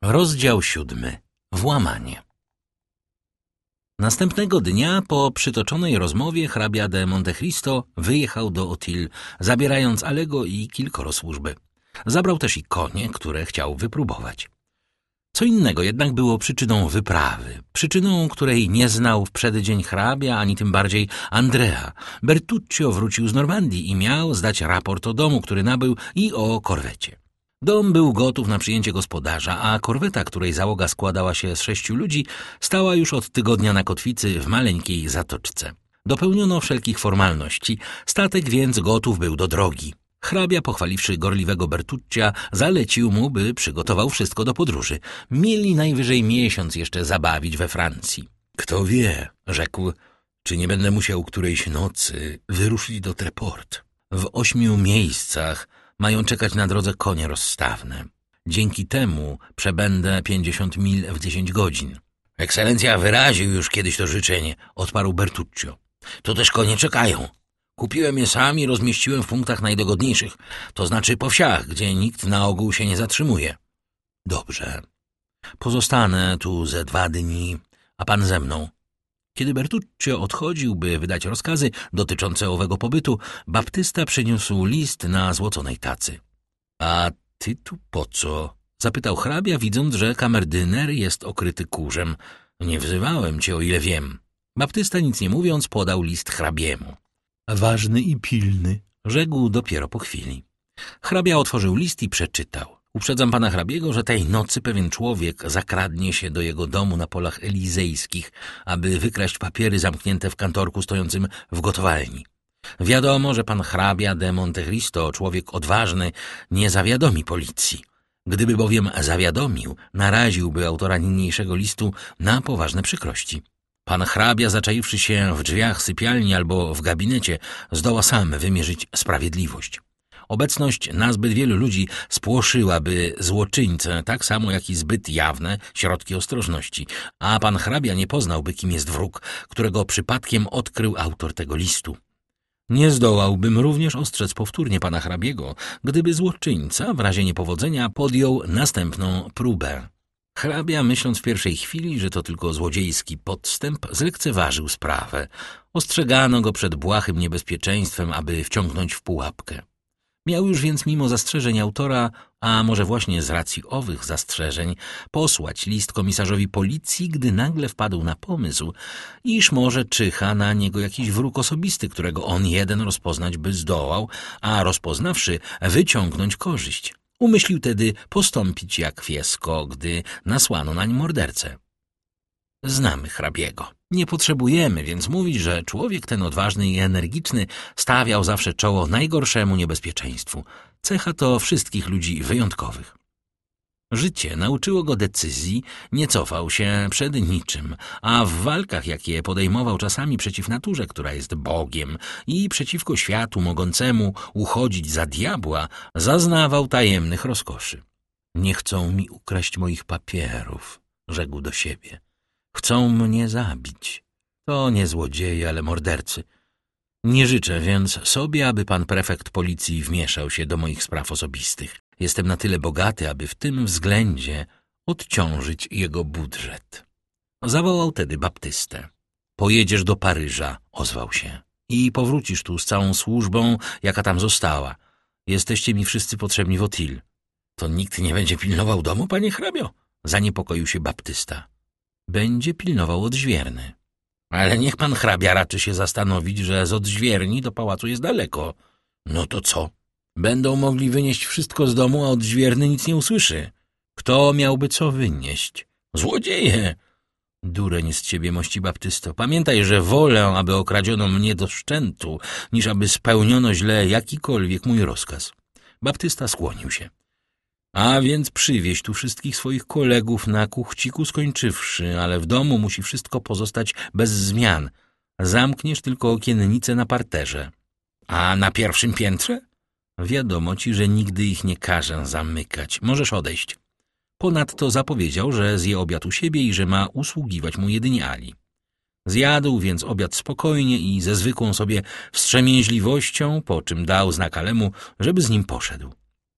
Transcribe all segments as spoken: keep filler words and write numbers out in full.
Rozdział siódmy. Włamanie. Następnego dnia po przytoczonej rozmowie hrabia de Montecristo wyjechał do Auteuil, zabierając Alego i kilkoro służby. Zabrał też i konie, które chciał wypróbować. Co innego jednak było przyczyną wyprawy, przyczyną, której nie znał w przeddzień hrabia, ani tym bardziej Andrea. Bertuccio wrócił z Normandii i miał zdać raport o domu, który nabył, i o korwecie. Dom był gotów na przyjęcie gospodarza, a korweta, której załoga składała się z sześciu ludzi, stała już od tygodnia na kotwicy w maleńkiej zatoczce. Dopełniono wszelkich formalności, statek więc gotów był do drogi. Hrabia, pochwaliwszy gorliwego Bertuccia, zalecił mu, by przygotował wszystko do podróży. Mieli najwyżej miesiąc jeszcze zabawić we Francji. Kto wie, rzekł, czy nie będę musiał którejś nocy wyruszyć do Treport. W ośmiu miejscach mają czekać na drodze konie rozstawne. Dzięki temu przebędę pięćdziesiąt mil w dziesięć godzin. Ekscelencja wyraził już kiedyś to życzenie, odparł Bertuccio. To też konie czekają. Kupiłem je sam i rozmieściłem w punktach najdogodniejszych, to znaczy po wsiach, gdzie nikt na ogół się nie zatrzymuje. Dobrze. Pozostanę tu ze dwa dni, a pan ze mną. Kiedy Bertuccio odchodził, by wydać rozkazy dotyczące owego pobytu, Baptysta przyniósł list na złoconej tacy. — A ty tu po co? — zapytał hrabia, widząc, że kamerdyner jest okryty kurzem. — Nie wzywałem cię, o ile wiem. Baptysta, nic nie mówiąc, podał list hrabiemu. — Ważny i pilny — rzekł dopiero po chwili. Hrabia otworzył list i przeczytał. Uprzedzam pana hrabiego, że tej nocy pewien człowiek zakradnie się do jego domu na polach elizejskich, aby wykraść papiery zamknięte w kantorku stojącym w gotowalni. Wiadomo, że pan hrabia de Montecristo, człowiek odważny, nie zawiadomi policji. Gdyby bowiem zawiadomił, naraziłby autora niniejszego listu na poważne przykrości. Pan hrabia, zaczaiwszy się w drzwiach sypialni albo w gabinecie, zdoła sam wymierzyć sprawiedliwość. Obecność nazbyt wielu ludzi spłoszyłaby złoczyńcę, tak samo jak i zbyt jawne środki ostrożności, a pan hrabia nie poznałby, kim jest wróg, którego przypadkiem odkrył autor tego listu. Nie zdołałbym również ostrzec powtórnie pana hrabiego, gdyby złoczyńca w razie niepowodzenia podjął następną próbę. Hrabia, myśląc w pierwszej chwili, że to tylko złodziejski podstęp, zlekceważył sprawę. Ostrzegano go przed błahym niebezpieczeństwem, aby wciągnąć w pułapkę. Miał już więc mimo zastrzeżeń autora, a może właśnie z racji owych zastrzeżeń, posłać list komisarzowi policji, gdy nagle wpadł na pomysł, iż może czyha na niego jakiś wróg osobisty, którego on jeden rozpoznać by zdołał, a rozpoznawszy, wyciągnąć korzyść. Umyślił tedy postąpić jak Fiesco, gdy nasłano nań mordercę. Znamy hrabiego. Nie potrzebujemy więc mówić, że człowiek ten odważny i energiczny stawiał zawsze czoło najgorszemu niebezpieczeństwu. Cecha to wszystkich ludzi wyjątkowych. Życie nauczyło go decyzji, nie cofał się przed niczym, a w walkach, jakie podejmował czasami przeciw naturze, która jest Bogiem, i przeciwko światu mogącemu uchodzić za diabła, zaznawał tajemnych rozkoszy. Nie chcą mi ukraść moich papierów, rzekł do siebie. Chcą mnie zabić. To nie złodzieje, ale mordercy. Nie życzę więc sobie, aby pan prefekt policji wmieszał się do moich spraw osobistych. Jestem na tyle bogaty, aby w tym względzie odciążyć jego budżet. Zawołał tedy Baptystę. Pojedziesz do Paryża, ozwał się, i powrócisz tu z całą służbą, jaka tam została. Jesteście mi wszyscy potrzebni w Auteuil. To nikt nie będzie pilnował domu, panie hrabio? Zaniepokoił się Baptysta. Będzie pilnował odźwierny. Ale niech pan hrabia raczy się zastanowić, że z odźwierni do pałacu jest daleko. No to co? Będą mogli wynieść wszystko z domu, a odźwierny nic nie usłyszy. Kto miałby co wynieść? Złodzieje! Dureń z ciebie, mości Baptysto. Pamiętaj, że wolę, aby okradziono mnie do szczętu, niż aby spełniono źle jakikolwiek mój rozkaz. Baptysta skłonił się. A więc przywieź tu wszystkich swoich kolegów na kuchciku skończywszy, ale w domu musi wszystko pozostać bez zmian. Zamkniesz tylko okiennice na parterze. A na pierwszym piętrze? Wiadomo ci, że nigdy ich nie każę zamykać. Możesz odejść. Ponadto zapowiedział, że zje obiad u siebie i że ma usługiwać mu jedynie Ali. Zjadł więc obiad spokojnie i ze zwykłą sobie wstrzemięźliwością, po czym dał znak Alemu, żeby z nim poszedł.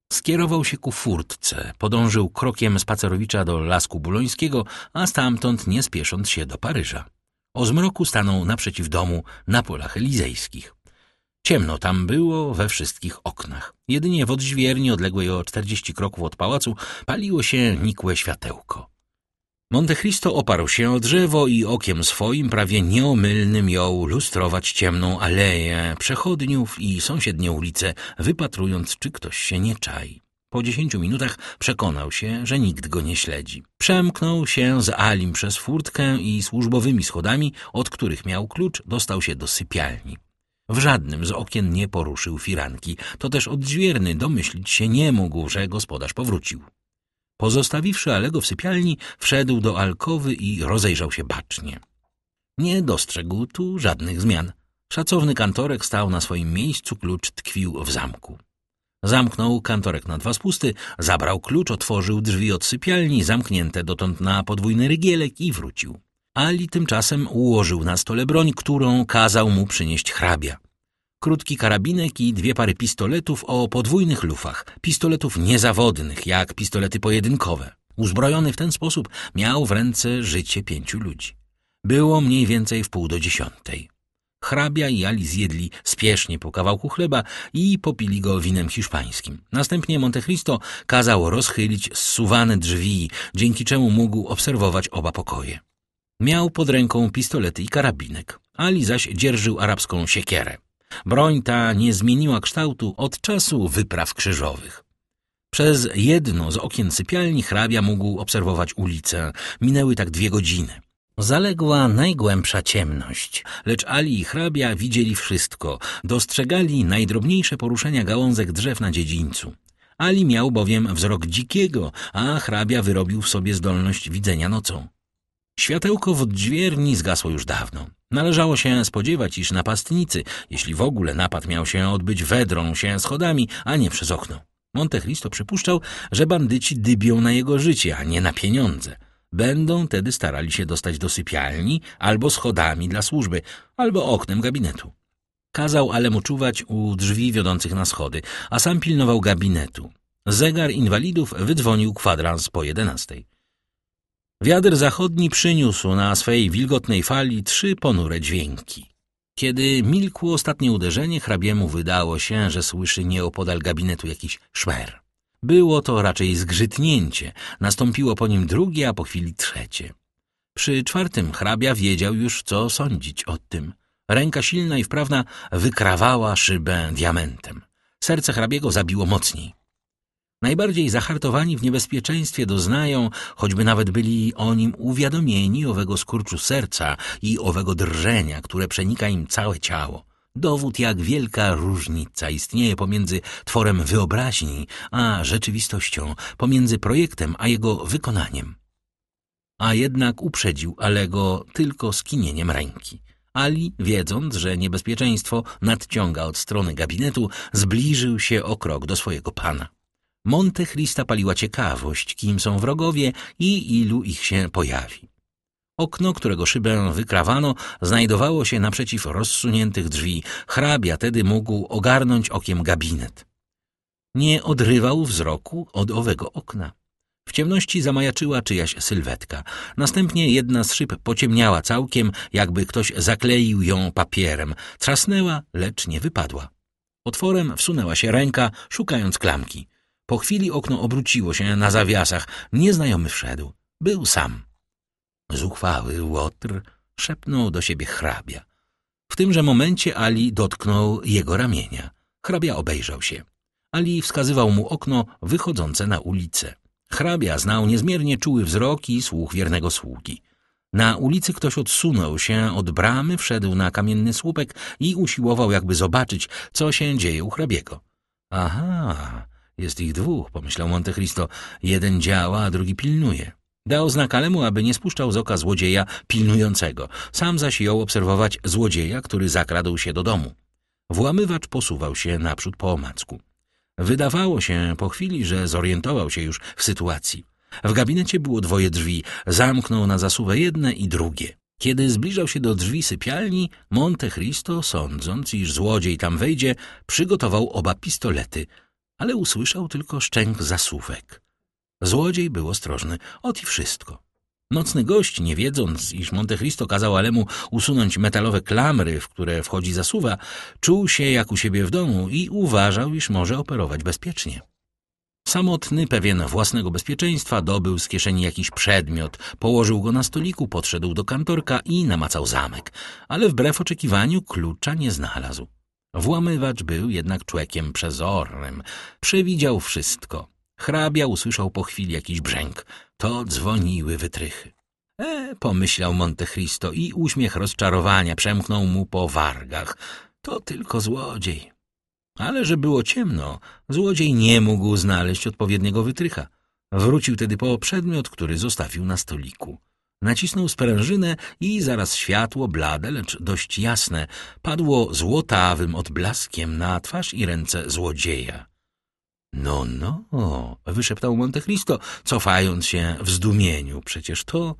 Skierował się ku furtce, podążył krokiem spacerowicza do Lasku Bulońskiego, a stamtąd nie spiesząc się do Paryża. O zmroku stanął naprzeciw domu na Polach Elizejskich. Ciemno tam było we wszystkich oknach. Jedynie w odźwierni odległej o czterdzieści kroków od pałacu paliło się nikłe światełko. Monte Cristo oparł się o drzewo i okiem swoim prawie nieomylnym jął lustrować ciemną aleję przechodniów i sąsiednie ulice, wypatrując, czy ktoś się nie czai. Po dziesięciu minutach przekonał się, że nikt go nie śledzi. Przemknął się z Alim przez furtkę i służbowymi schodami, od których miał klucz, dostał się do sypialni. W żadnym z okien nie poruszył firanki, to też odźwierny domyślić się nie mógł, że gospodarz powrócił. Pozostawiwszy Alego w sypialni, wszedł do alkowy i rozejrzał się bacznie. Nie dostrzegł tu żadnych zmian. Szacowny kantorek stał na swoim miejscu, klucz tkwił w zamku. Zamknął kantorek na dwa spusty, zabrał klucz, otworzył drzwi od sypialni, zamknięte dotąd na podwójny rygielek i wrócił. Ali tymczasem ułożył na stole broń, którą kazał mu przynieść hrabia. Krótki karabinek i dwie pary pistoletów o podwójnych lufach, pistoletów niezawodnych, jak pistolety pojedynkowe. Uzbrojony w ten sposób miał w ręce życie pięciu ludzi. Było mniej więcej w pół do dziesiątej. Hrabia i Ali zjedli spiesznie po kawałku chleba i popili go winem hiszpańskim. Następnie Monte Cristo kazał rozchylić zsuwane drzwi, dzięki czemu mógł obserwować oba pokoje. Miał pod ręką pistolety i karabinek. Ali zaś dzierżył arabską siekierę. Broń ta nie zmieniła kształtu od czasu wypraw krzyżowych. Przez jedno z okien sypialni hrabia mógł obserwować ulicę. Minęły tak dwie godziny. Zaległa najgłębsza ciemność, lecz Ali i hrabia widzieli wszystko, dostrzegali najdrobniejsze poruszenia gałązek drzew na dziedzińcu. Ali miał bowiem wzrok dzikiego, a hrabia wyrobił w sobie zdolność widzenia nocą. Światełko w odźwierni zgasło już dawno. Należało się spodziewać, iż napastnicy, jeśli w ogóle napad miał się odbyć, wedrą się schodami, a nie przez okno. Monte Cristo przypuszczał, że bandyci dybią na jego życie, a nie na pieniądze. Będą tedy starali się dostać do sypialni albo schodami dla służby, albo oknem gabinetu. Kazał Alemu czuwać u drzwi wiodących na schody, a sam pilnował gabinetu. Zegar inwalidów wydzwonił kwadrans po jedenastej. Wiatr zachodni przyniósł na swej wilgotnej fali trzy ponure dźwięki. Kiedy milkło ostatnie uderzenie, hrabiemu wydało się, że słyszy nieopodal gabinetu jakiś szmer. Było to raczej zgrzytnięcie, nastąpiło po nim drugie, a po chwili trzecie. Przy czwartym hrabia wiedział już, co sądzić o tym. Ręka silna i wprawna wykrawała szybę diamentem. Serce hrabiego zabiło mocniej. Najbardziej zahartowani w niebezpieczeństwie doznają, choćby nawet byli o nim uwiadomieni, owego skurczu serca i owego drżenia, które przenika im całe ciało. Dowód, jak wielka różnica istnieje pomiędzy tworem wyobraźni a rzeczywistością, pomiędzy projektem a jego wykonaniem. A jednak uprzedził Alego tylko skinieniem ręki. Ali, wiedząc, że niebezpieczeństwo nadciąga od strony gabinetu, zbliżył się o krok do swojego pana. Monte Crista paliła ciekawość, kim są wrogowie i ilu ich się pojawi. Okno, którego szybę wykrawano, znajdowało się naprzeciw rozsuniętych drzwi. Hrabia tedy mógł ogarnąć okiem gabinet. Nie odrywał wzroku od owego okna. W ciemności zamajaczyła czyjaś sylwetka. Następnie jedna z szyb pociemniała całkiem, jakby ktoś zakleił ją papierem. Trzasnęła, lecz nie wypadła. Otworem wsunęła się ręka, szukając klamki. Po chwili okno obróciło się na zawiasach. Nieznajomy wszedł. Był sam. Zuchwały łotr, szepnął do siebie hrabia. W tymże momencie Ali dotknął jego ramienia. Hrabia obejrzał się. Ali wskazywał mu okno wychodzące na ulicę. Hrabia znał niezmiernie czuły wzrok i słuch wiernego sługi. Na ulicy ktoś odsunął się od bramy, wszedł na kamienny słupek i usiłował jakby zobaczyć, co się dzieje u hrabiego. Aha, jest ich dwóch, pomyślał Monte Cristo. Jeden działa, a drugi pilnuje. Dał znak Alemu, aby nie spuszczał z oka złodzieja pilnującego. Sam zaś jął obserwować złodzieja, który zakradł się do domu. Włamywacz posuwał się naprzód po omacku. Wydawało się po chwili, że zorientował się już w sytuacji. W gabinecie było dwoje drzwi. Zamknął na zasuwę jedne i drugie. Kiedy zbliżał się do drzwi sypialni, Monte Cristo, sądząc, iż złodziej tam wejdzie, przygotował oba pistolety. ale usłyszał tylko szczęk zasuwek. Złodziej był ostrożny, ot i wszystko. Nocny gość, nie wiedząc, iż Monte Cristo kazał Alemu usunąć metalowe klamry, w które wchodzi zasuwa, czuł się jak u siebie w domu i uważał, iż może operować bezpiecznie. Samotny, pewien własnego bezpieczeństwa, dobył z kieszeni jakiś przedmiot, położył go na stoliku, podszedł do kantorka i namacał zamek, ale wbrew oczekiwaniu klucza nie znalazł. Włamywacz był jednak człowiekiem przezornym, przewidział wszystko. Hrabia usłyszał po chwili jakiś brzęk. To dzwoniły wytrychy. E, pomyślał Monte Cristo i uśmiech rozczarowania przemknął mu po wargach. To tylko złodziej. Ale że było ciemno, złodziej nie mógł znaleźć odpowiedniego wytrycha. Wrócił tedy po przedmiot, który zostawił na stoliku. Nacisnął sprężynę i zaraz światło, blade, lecz dość jasne, padło złotawym odblaskiem na twarz i ręce złodzieja. No, no, wyszeptał Monte Cristo, cofając się w zdumieniu. Przecież to...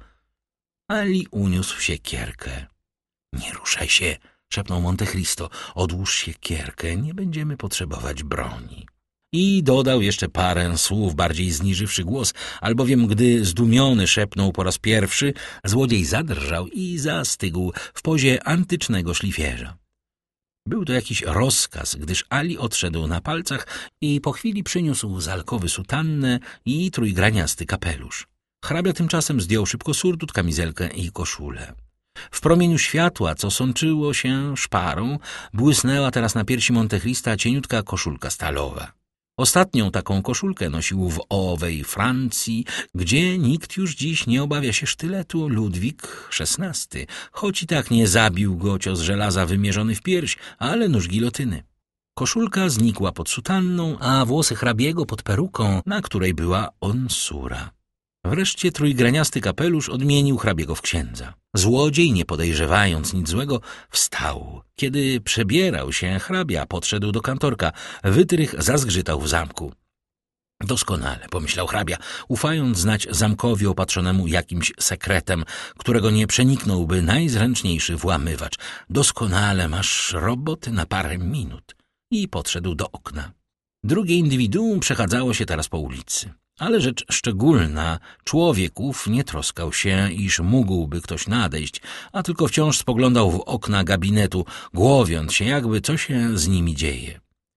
Ali uniósł siekierkę. Nie ruszaj się, szepnął Monte Cristo. Odłóż siekierkę, nie będziemy potrzebować broni. I dodał jeszcze parę słów, bardziej zniżywszy głos, albowiem gdy zdumiony szepnął po raz pierwszy, złodziej zadrżał i zastygł w pozie antycznego szlifierza. Był to jakiś rozkaz, gdyż Ali odszedł na palcach i po chwili przyniósł z alkowy sutannę i trójgraniasty kapelusz. Hrabia tymczasem zdjął szybko surdut, kamizelkę i koszulę. W promieniu światła, co sączyło się szparą, błysnęła teraz na piersi Monte Crista cieniutka koszulka stalowa. Ostatnią taką koszulkę nosił w owej Francji, gdzie nikt już dziś nie obawia się sztyletu, Ludwik szesnasty, choć i tak nie zabił go cios żelaza wymierzony w pierś, ale nóż gilotyny. Koszulka znikła pod sutanną, a włosy hrabiego pod peruką, na której była onsura. Wreszcie trójgraniasty kapelusz odmienił hrabiego w księdza. Złodziej, nie podejrzewając nic złego, wstał. Kiedy przebierał się, hrabia podszedł do kantorka. Wytrych zazgrzytał w zamku. Doskonale, pomyślał hrabia, ufając znać zamkowi opatrzonemu jakimś sekretem, którego nie przeniknąłby najzręczniejszy włamywacz. Doskonale, masz roboty na parę minut. I podszedł do okna. Drugie indywiduum przechadzało się teraz po ulicy. Ale rzecz szczególna, człowiek ów nie troskał się, iż mógłby ktoś nadejść, a tylko wciąż spoglądał w okna gabinetu, głowiąc się, jakby co się z nimi dzieje.